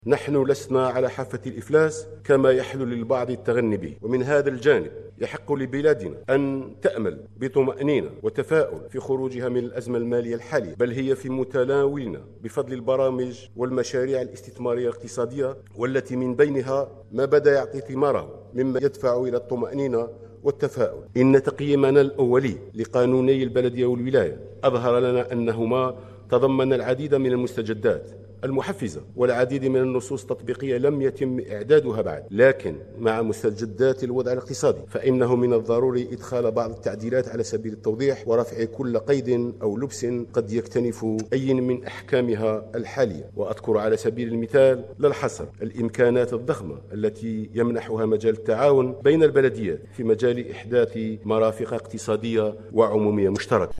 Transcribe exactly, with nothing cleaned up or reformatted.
نحن لسنا على حافة الإفلاس كما يحلو للبعض التغني به، ومن هذا الجانب يحق لبلادنا أن تأمل بطمأنينة وتفاؤل في خروجها من الأزمة المالية الحالية، بل هي في متناولنا بفضل البرامج والمشاريع الاستثمارية الاقتصادية، والتي من بينها ما بدأ يعطي ثماره مما يدفع إلى الطمأنينة والتفاؤل. إن تقييمنا الأولي لقانوني البلدية والولاية أظهر لنا أنهما تضمن العديد من المستجدات المحفزة والعديد من النصوص التطبيقية لم يتم إعدادها بعد، لكن مع مستجدات الوضع الاقتصادي فإنه من الضروري إدخال بعض التعديلات على سبيل التوضيح ورفع كل قيد أو لبس قد يكتنف أي من أحكامها الحالية. وأذكر على سبيل المثال لا الحصر الإمكانات الضخمة التي يمنحها مجال التعاون بين البلديات في مجال إحداث مرافق اقتصادية وعمومية مشتركة.